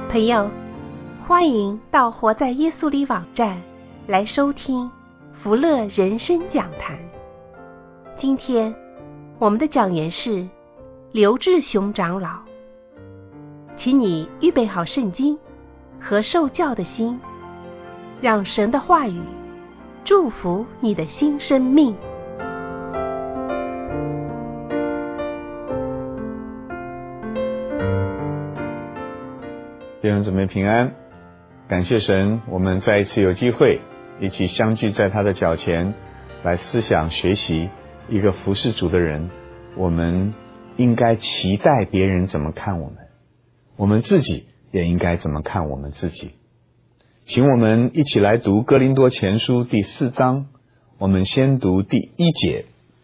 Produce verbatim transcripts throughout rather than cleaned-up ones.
朋友，欢迎到活在耶稣里网站来收听福乐人生讲坛。今天我们的讲员是刘志雄长老，请你预备好圣经和受教的心，让神的话语祝福你的新生命。 弟兄姊妹平安，感谢神，我们再一次有机会一起相聚在他的脚前，来思想学习一个服侍主的人，我们应该期待别人怎么看我们，我们自己也应该怎么看我们自己。请我们一起来读哥林多前书第四章，我们先读第一节。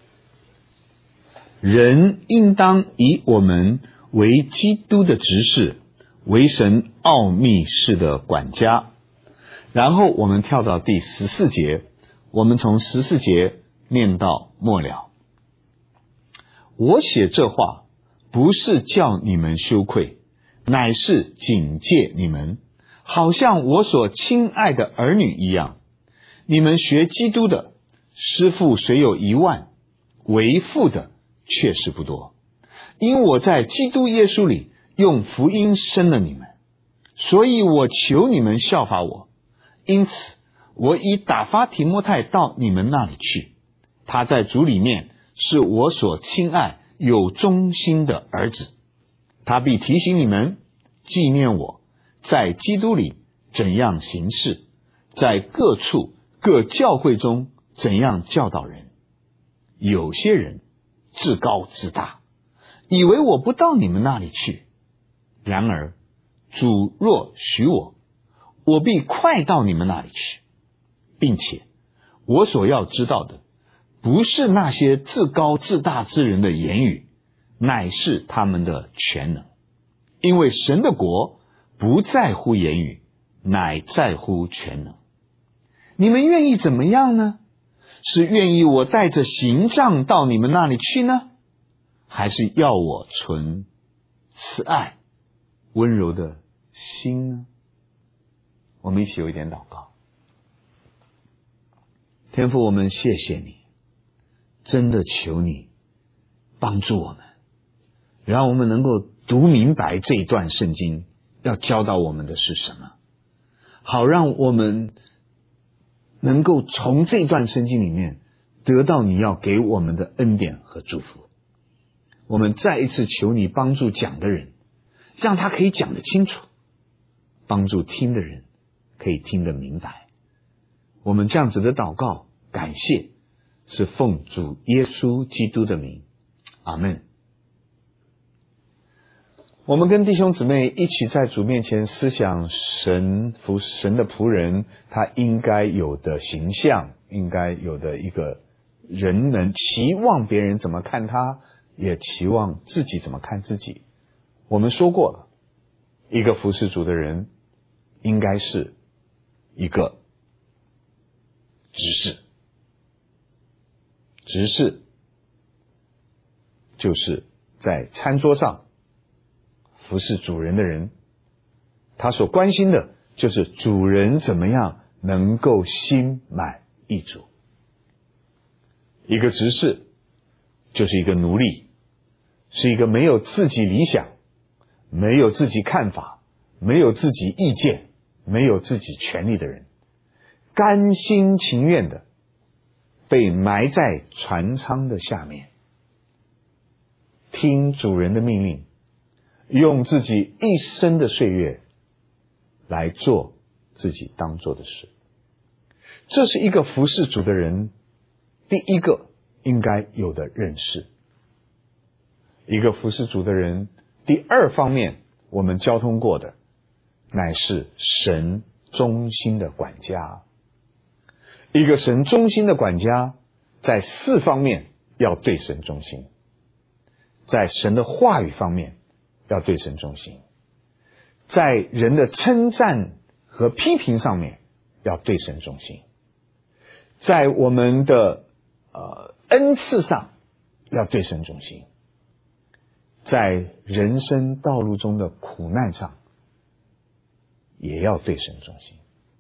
人应当以我们为基督的执事，为神奥秘事的管家。然后我们跳到第十四节，我们从十四节念到末了。我写这话不是叫你们羞愧，乃是警戒你们，好像我所亲爱的儿女一样。你们学基督的，师傅虽有一万，为父的确实不多。因我在基督耶稣里用福音生了你们，所以我求你们效法我。因此我已打发提摩太到你们那里去，他在主里面是我所亲爱有忠心的儿子，他必提醒你们，纪念我在基督里怎样行事，在各处各教会中怎样教导人。有些人自高自大，以为我不到你们那里去，然而主若许我，我必快到你们那里去，并且我所要知道的不是那些自高自大之人的言语，乃是他们的全能。因为神的国不在乎言语，乃在乎全能。你们愿意怎么样呢？是愿意我带着行杖到你们那里去呢，还是要我存慈爱温柔的心呢？我们一起有一点祷告。天父，我们谢谢你，真的求你帮助我们，让我们能够读明白这一段圣经要教导我们的是什么，好让我们能够从这段圣经里面得到你要给我们的恩典和祝福。我们再一次求你帮助讲的人，让他可以讲得清楚，帮助听的人可以听得明白。我们这样子的祷告感谢，是奉主耶稣基督的名，阿们。我们跟弟兄姊妹一起在主面前思想神服神的仆人他应该有的形象，应该有的一个人能期望别人怎么看他，也期望自己怎么看自己。我们说过了，一个服侍主的人应该是一个执事。执事就是在餐桌上服侍主人的人，他所关心的就是主人怎么样能够心满意足。一个执事就是一个奴隶，是一个没有自己理想，没有自己看法，没有自己意见，没有自己权利的人，甘心情愿的被埋在船舱的下面，听主人的命令，用自己一生的岁月来做自己当做的事。这是一个服侍主的人第一个应该有的认识。一个服侍主的人第二方面我们交通过的，乃是神忠心的管家。一个神忠心的管家在四方面要对神忠心，在神的话语方面要对神忠心，在人的称赞和批评上面要对神忠心，在我们的呃恩赐上要对神忠心，在人生道路中的苦难上也要对神忠心。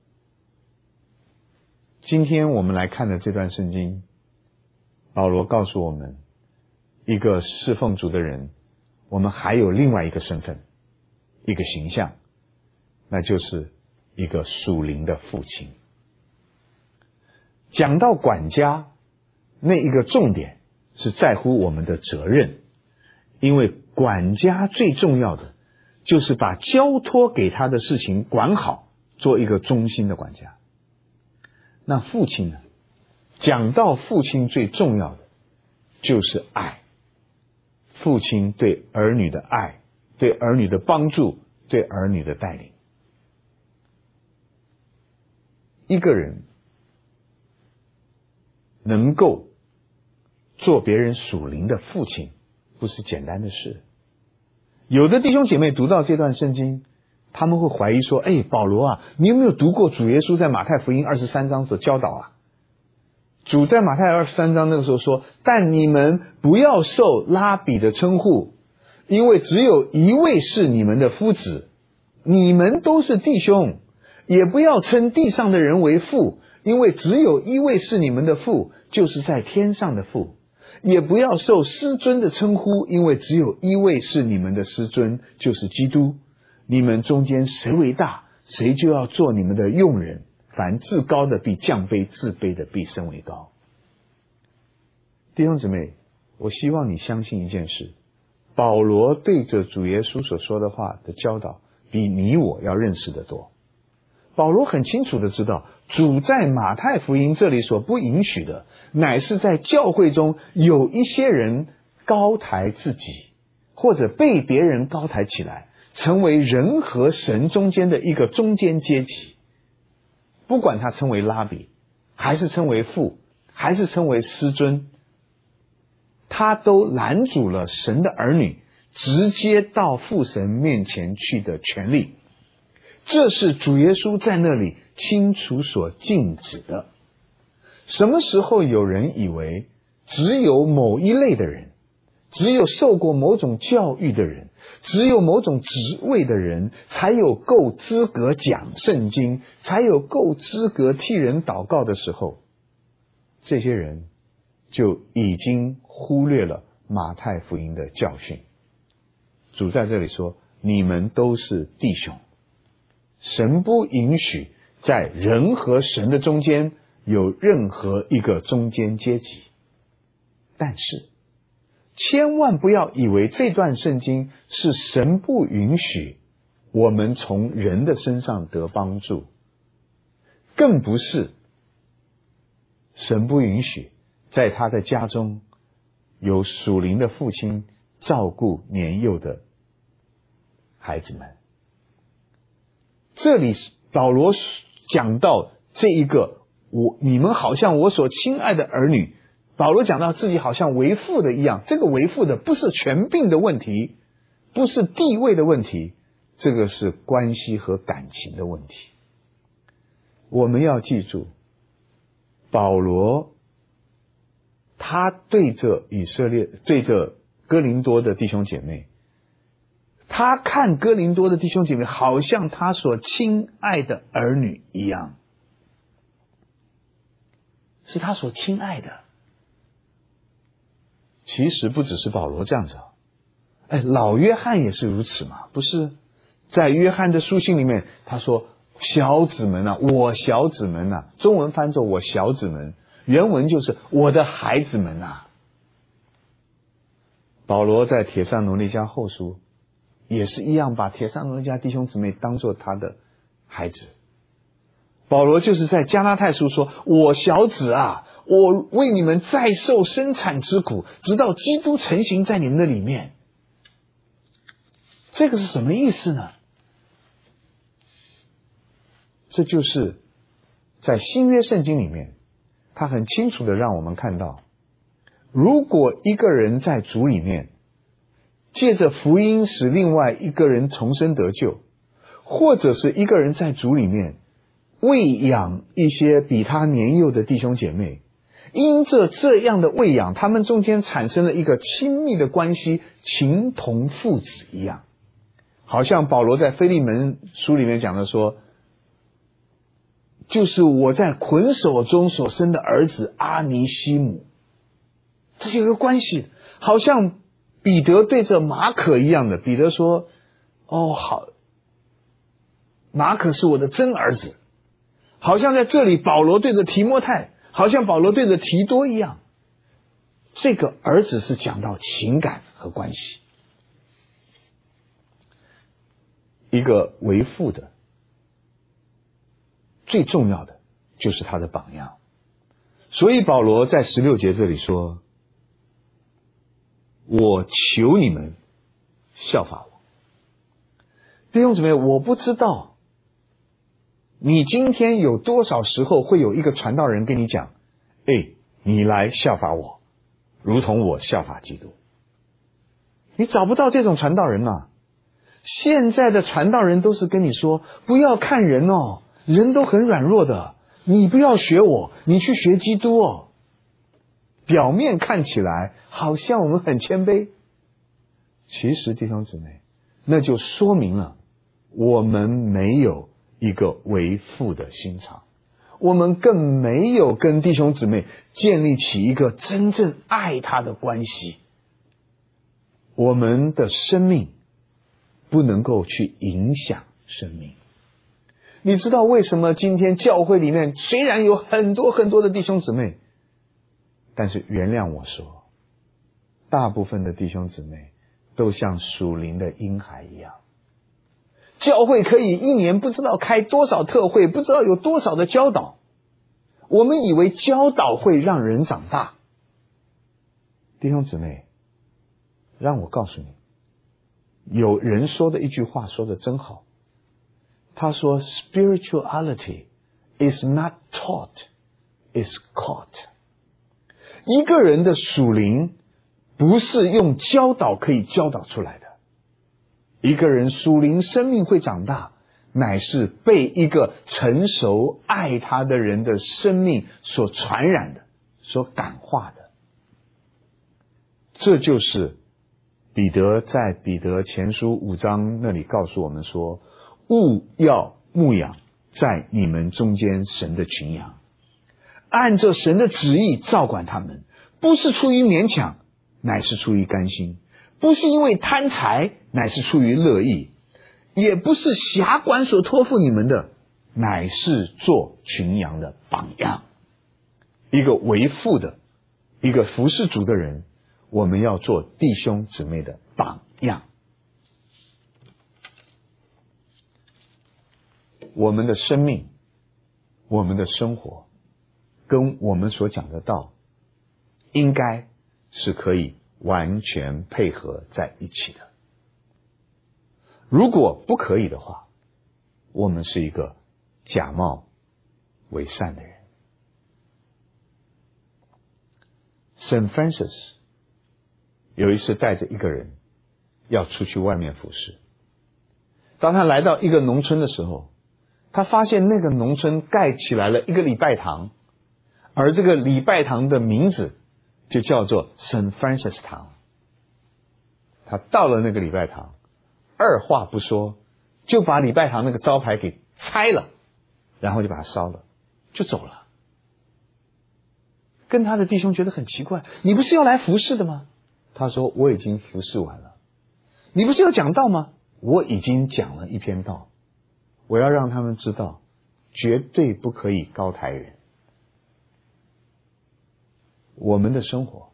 今天我们来看的这段圣经，保罗告诉我们，一个侍奉主的人，我们还有另外一个身份，一个形象，那就是一个属灵的父亲。讲到管家，那一个重点是在乎我们的责任，因为管家最重要的就是把交托给他的事情管好，做一个忠心的管家。那父亲呢？讲到父亲最重要的就是爱，父亲对儿女的爱，对儿女的帮助，对儿女的带领。一个人能够做别人属灵的父亲，不是简单的事。有的弟兄姐妹读到这段圣经，他们会怀疑说，哎，保罗啊，你有没有读过主耶稣在马太福音二十三章所教导啊？主在马太二十三章那个时候说，但你们不要受拉比的称呼，因为只有一位是你们的夫子，你们都是弟兄，也不要称地上的人为父，因为只有一位是你们的父，就是在天上的父。也不要受师尊的称呼，因为只有一位是你们的师尊，就是基督。你们中间谁为大，谁就要做你们的用人。凡自高的必降卑，自卑的必升为高。弟兄姊妹，我希望你相信一件事，保罗对着主耶稣所说的话的教导，比你我要认识得多。保罗很清楚的知道，主在马太福音这里所不允许的，乃是在教会中有一些人高抬自己，或者被别人高抬起来，成为人和神中间的一个中间阶级。不管他称为拉比，还是称为父，还是称为师尊，他都拦阻了神的儿女直接到父神面前去的权利。这是主耶稣在那里清楚所禁止的。什么时候有人以为只有某一类的人，只有受过某种教育的人，只有某种职位的人才有够资格讲圣经，才有够资格替人祷告的时候，这些人就已经忽略了马太福音的教训。主在这里说，你们都是弟兄，神不允许在人和神的中间有任何一个中间阶级。但是千万不要以为这段圣经是神不允许我们从人的身上得帮助，更不是神不允许在他的家中有属灵的父亲照顾年幼的孩子们。这里保罗讲到这一个，我你们好像我所亲爱的儿女，保罗讲到自己好像为父的一样，这个为父的不是权柄的问题，不是地位的问题，这个是关系和感情的问题。我们要记住，保罗他对着以色列，对着哥林多的弟兄姐妹，他看哥林多的弟兄姐妹好像他所亲爱的儿女一样，是他所亲爱的。其实不只是保罗这样子，哎，老约翰也是如此嘛，不是？在约翰的书信里面，他说小子们啊，我小子们啊，中文翻作我小子们，原文就是我的孩子们啊。保罗在帖撒罗尼迦后书也是一样，把帖撒罗尼迦弟兄姊妹当作他的孩子。保罗就是在加拉太书说，我小子啊，我为你们再受生产之苦，直到基督成形在你们的里面。这个是什么意思呢？这就是在新约圣经里面，他很清楚的让我们看到，如果一个人在主里面借着福音使另外一个人重生得救，或者是一个人在主里面喂养一些比他年幼的弟兄姐妹，因着这样的喂养，他们中间产生了一个亲密的关系，情同父子一样。 好像保罗在腓利门书里面讲的说，就是我在捆手中所生的儿子阿尼西姆，这是有一个关系，好像彼得对着马可一样的。彼得说，哦好，马可是我的真儿子。好像在这里保罗对着提摩太，好像保罗对着提多一样，这个儿子是讲到情感和关系。一个为父的最重要的就是他的榜样。所以保罗在十六节这里说，我求你们效法我。弟兄姊妹，我不知道你今天有多少时候会有一个传道人跟你讲，哎，你来效法我，如同我效法基督。你找不到这种传道人啊。现在的传道人都是跟你说，不要看人哦，人都很软弱的，你不要学我，你去学基督哦。表面看起来好像我们很谦卑，其实弟兄姊妹，那就说明了我们没有一个为父的心肠，我们更没有跟弟兄姊妹建立起一个真正爱他的关系。我们的生命不能够去影响生命。你知道为什么今天教会里面虽然有很多很多的弟兄姊妹，但是原谅我说，大部分的弟兄姊妹都像属灵的婴孩一样。教会可以一年不知道开多少特会，不知道有多少的教导，我们以为教导会让人长大。弟兄姊妹，让我告诉你，有人说的一句话说得真好，他说 Spirituality is not taught, is caught。 一个人的属灵不是用教导可以教导出来的，一个人属灵生命会长大，乃是被一个成熟爱他的人的生命所传染的，所感化的。这就是彼得在彼得前书五章那里告诉我们说，务要牧养在你们中间神的群羊，按着神的旨意照管他们，不是出于勉强，乃是出于甘心；不是因为贪财，乃是出于乐意；也不是辖管所托付你们的，乃是做群羊的榜样。一个为父的，一个服侍主的人，我们要做弟兄姊妹的榜样。我们的生命，我们的生活，跟我们所讲的道，应该是可以完全配合在一起的。如果不可以的话，我们是一个假冒伪善的人。Saint Francis 有一次带着一个人要出去外面服侍，当他来到一个农村的时候，他发现那个农村盖起来了一个礼拜堂，而这个礼拜堂的名字就叫做 Saint Francis 堂。他到了那个礼拜堂，二话不说就把礼拜堂那个招牌给拆了，然后就把它烧了，就走了。跟他的弟兄觉得很奇怪，你不是要来服侍的吗？他说，我已经服侍完了。你不是要讲道吗？我已经讲了一篇道。我要让他们知道，绝对不可以高抬人。我们的生活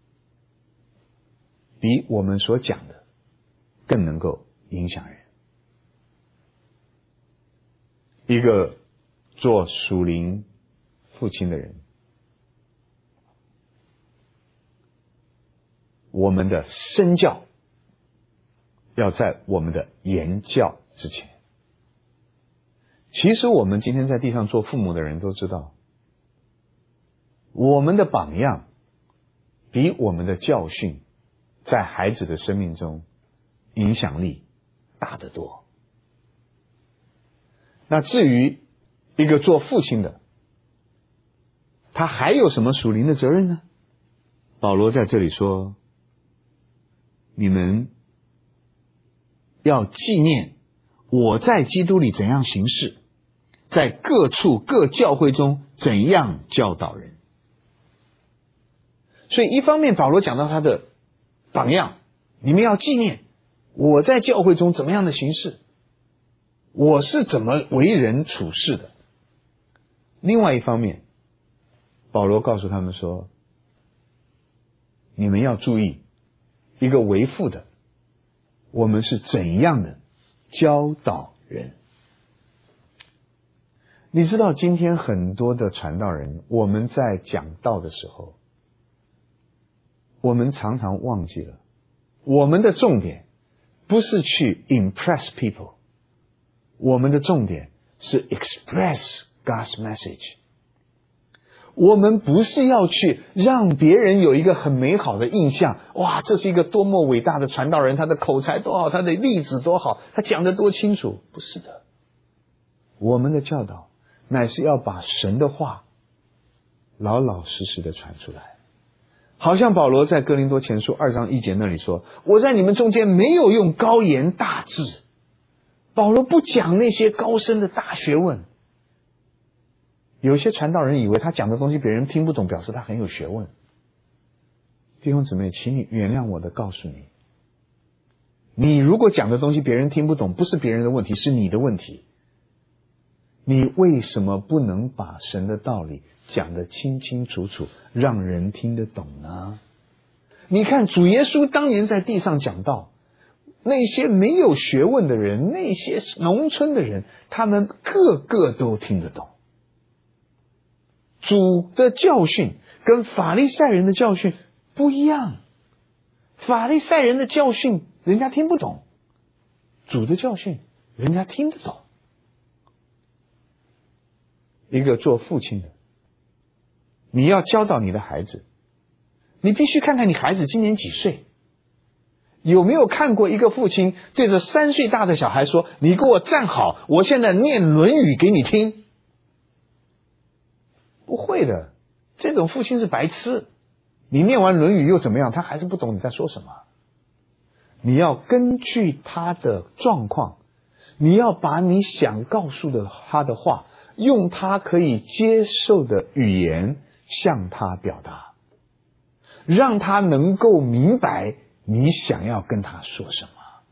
比我们所讲的更能够影响人。一个做属灵父亲的人，我们的身教要在我们的言教之前。其实我们今天在地上做父母的人都知道，我们的榜样比我们的教训在孩子的生命中影响力大得多。那至于一个做父亲的，他还有什么属灵的责任呢？保罗在这里说，你们要纪念我在基督里怎样行事，在各处各教会中怎样教导人。所以一方面保罗讲到他的榜样，你们要纪念我在教会中怎么样的行事，我是怎么为人处事的。另外一方面，保罗告诉他们说，你们要注意一个为父的，我们是怎样的教导人。你知道今天很多的传道人，我们在讲道的时候，我们常常忘记了我们的重点不是去 impress people， 我们的重点是 express God's message。 我们不是要去让别人有一个很美好的印象，哇，这是一个多么伟大的传道人，他的口才多好，他的例子多好，他讲得多清楚。不是的，我们的教导乃是要把神的话老老实实的传出来。好像保罗在哥林多前书二章一节那里说，我在你们中间没有用高言大智。保罗不讲那些高深的大学问。有些传道人以为他讲的东西别人听不懂，表示他很有学问。弟兄姊妹，请你原谅我的告诉你，你如果讲的东西别人听不懂，不是别人的问题，是你的问题。你为什么不能把神的道理讲得清清楚楚，让人听得懂呢？你看主耶稣当年在地上讲道，那些没有学问的人，那些农村的人，他们个个都听得懂。主的教训跟法利赛人的教训不一样，法利赛人的教训人家听不懂，主的教训人家听得懂。一个做父亲的，你要教导你的孩子，你必须看看你孩子今年几岁。有没有看过一个父亲对着三岁大的小孩说，你给我站好，我现在念《论语》给你听？不会的，这种父亲是白痴。你念完《论语》又怎么样？他还是不懂你在说什么。你要根据他的状况，你要把你想告诉的他的话，用他可以接受的语言向他表达，让他能够明白你想要跟他说什么。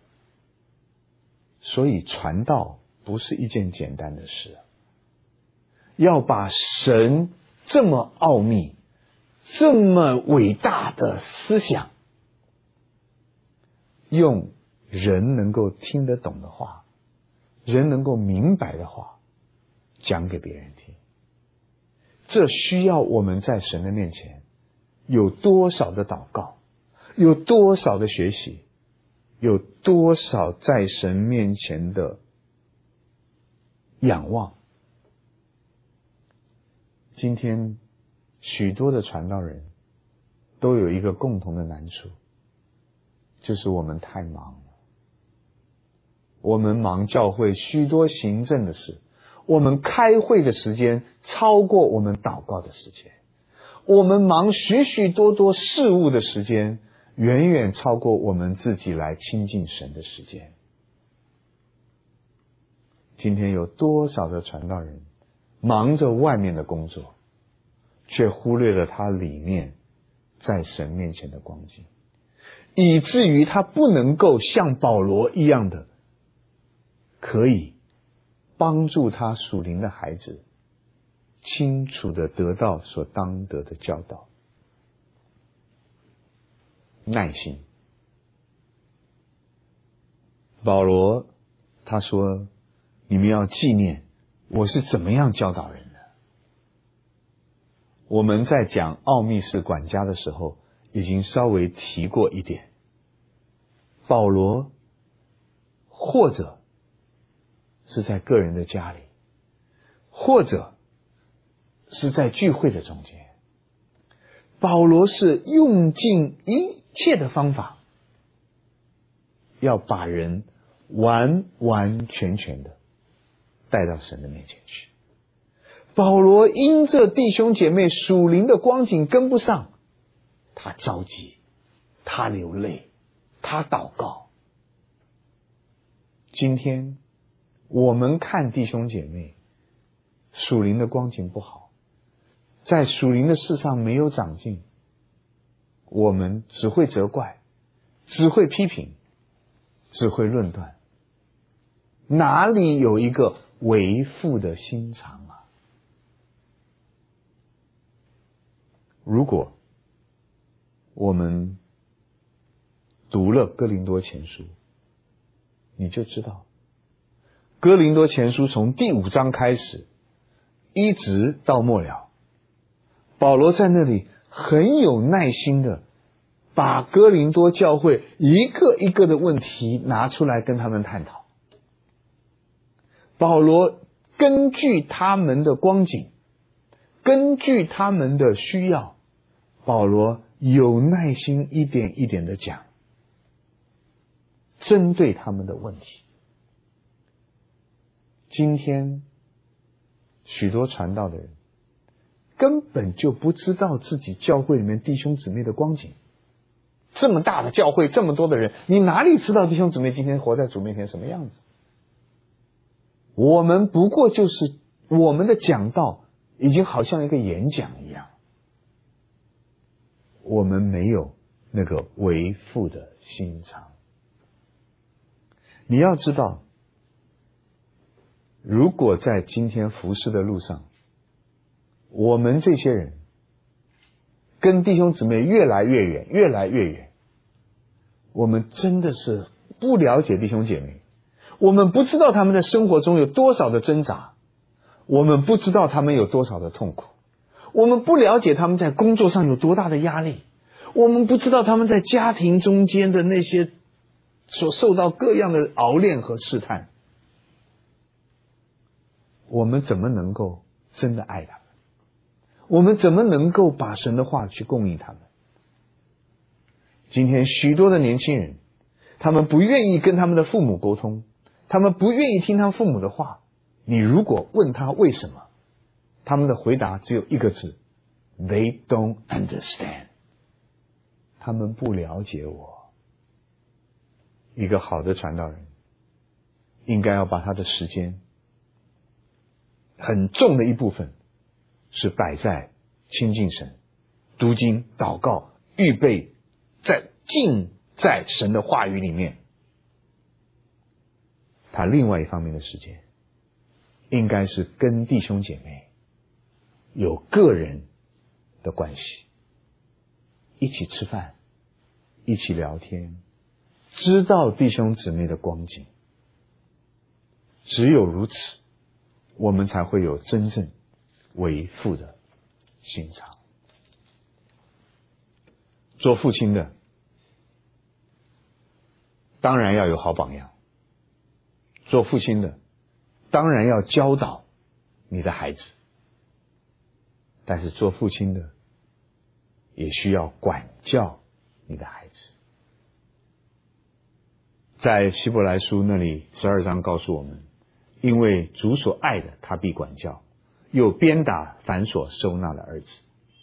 所以传道不是一件简单的事，要把神这么奥秘、这么伟大的思想，用人能够听得懂的话，人能够明白的话讲给别人听。这需要我们在神的面前有多少的祷告，有多少的学习，有多少在神面前的仰望。今天许多的传道人都有一个共同的难处，就是我们太忙了。我们忙教会许多行政的事，我们开会的时间超过我们祷告的时间，我们忙许许多多事务的时间远远超过我们自己来亲近神的时间。今天有多少的传道人忙着外面的工作，却忽略了他里面在神面前的光景，以至于他不能够像保罗一样的可以帮助他属灵的孩子清楚的得到所当得的教导。耐心。保罗他说，你们要纪念我是怎么样教导人的。我们在讲奥秘式管家的时候已经稍微提过一点，保罗或者是在个人的家里，或者是在聚会的中间，保罗是用尽一切的方法，要把人完完全全的带到神的面前去。保罗因这弟兄姐妹属灵的光景跟不上，他着急，他流泪，他祷告。 今天我们看弟兄姐妹属灵的光景不好，在属灵的事上没有长进，我们只会责怪，只会批评，只会论断，哪里有一个为父的心肠啊？如果我们读了哥林多前书，你就知道哥林多前书从第五章开始一直到末了，保罗在那里很有耐心的把哥林多教会一个一个的问题拿出来跟他们探讨。保罗根据他们的光景，根据他们的需要，保罗有耐心一点一点的讲，针对他们的问题。今天许多传道的人根本就不知道自己教会里面弟兄姊妹的光景。这么大的教会，这么多的人，你哪里知道弟兄姊妹今天活在主面前什么样子？我们不过就是我们的讲道已经好像一个演讲一样，我们没有那个为父的心肠。你要知道，如果在今天服事的路上，我们这些人跟弟兄姊妹越来越远，越来越远，我们真的是不了解弟兄姐妹，我们不知道他们的生活中有多少的挣扎，我们不知道他们有多少的痛苦，我们不了解他们在工作上有多大的压力，我们不知道他们在家庭中间的那些所受到各样的熬炼和试探，我们怎么能够真的爱他们？我们怎么能够把神的话去供应他们？今天许多的年轻人，他们不愿意跟他们的父母沟通，他们不愿意听他们父母的话。你如果问他为什么，他们的回答只有一个字 They don't understand。 他们不了解我。一个好的传道人应该要把他的时间很重的一部分是摆在亲近神、读经、祷告、预备，在浸在神的话语里面。他另外一方面的时间应该是跟弟兄姐妹有个人的关系，一起吃饭，一起聊天，知道弟兄姊妹的光景。只有如此，我们才会有真正为父的心肠。做父亲的当然要有好榜样，做父亲的当然要教导你的孩子，但是做父亲的也需要管教你的孩子。在希伯来书那里十二章告诉我们，因为主所爱的他必管教，又鞭打凡所收纳的儿子。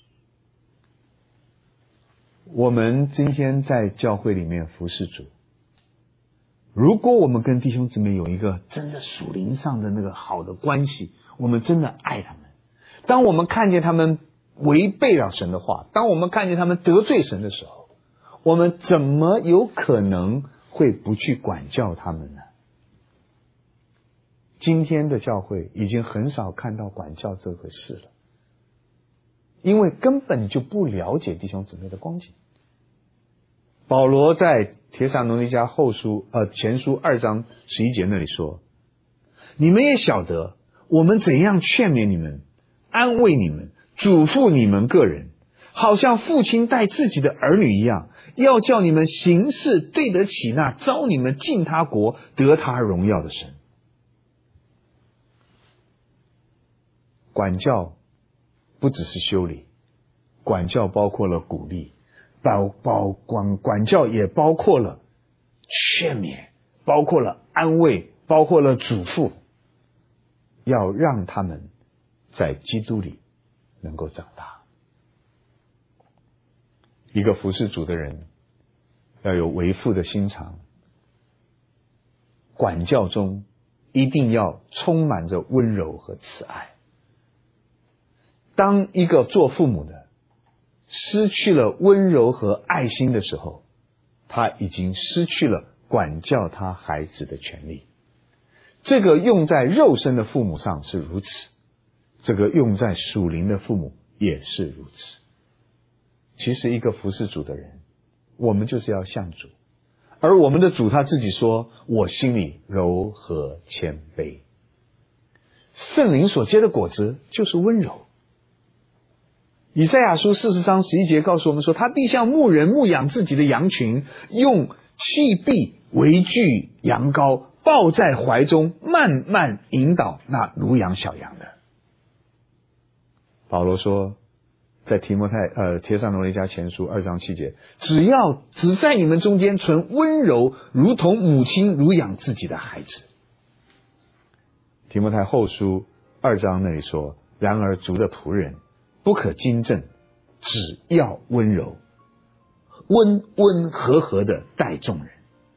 我们今天在教会里面服侍主，如果我们跟弟兄姊妹有一个真的属灵上的那个好的关系，我们真的爱他们，当我们看见他们违背了神的话，当我们看见他们得罪神的时候，我们怎么有可能会不去管教他们呢？今天的教会已经很少看到管教这回事了，因为根本就不了解弟兄姊妹的光景。保罗在帖撒罗尼迦后书呃前书二章十一节那里说，你们也晓得我们怎样劝勉你们，安慰你们，嘱咐你们个人，好像父亲待自己的儿女一样，要叫你们行事对得起那召你们进他国得他荣耀的神。管教不只是修理，管教包括了鼓励，包包管管教也包括了劝勉，包括了安慰，包括了嘱咐，要让他们在基督里能够长大。一个服侍主的人要有为父的心肠， 管教中一定要充满着温柔和慈爱。当一个做父母的失去了温柔和爱心的时候，他已经失去了管教他孩子的权利。这个用在肉身的父母上是如此，这个用在属灵的父母也是如此。其实一个服侍主的人，我们就是要像主，而我们的主他自己说，我心里柔和谦卑。圣灵所结的果子就是温柔。以赛亚书四十章十一节告诉我们说，他必像牧人牧养自己的羊群，用器臂围聚羊羔，抱在怀中，慢慢引导那乳养小羊的。保罗说，在提摩太呃帖撒罗尼迦前书二章七节，只要只在你们中间存温柔，如同母亲乳养自己的孩子。提摩太后书二章那里说，然而主的仆人不可惊震，只要温柔，温温和和的待众人。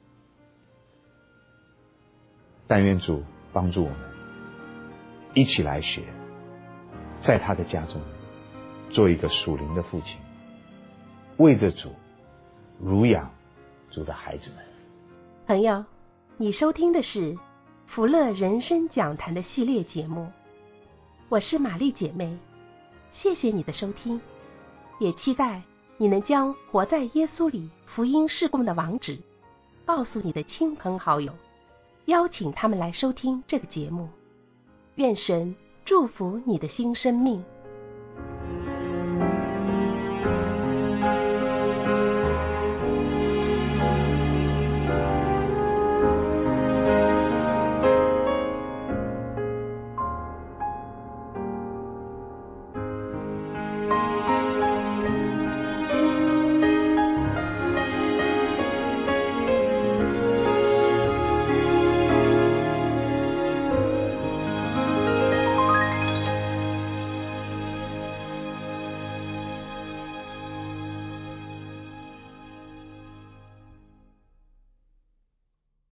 但愿主帮助我们一起来学，在他的家中做一个属灵的父亲，为着主乳养主的孩子们。 朋友，你收听的是福乐人生讲坛的系列节目，我是玛丽姐妹，谢谢你的收听，也期待你能将活在耶稣里福音事工的网址告诉你的亲朋好友，邀请他们来收听这个节目。愿神祝福你的新生命。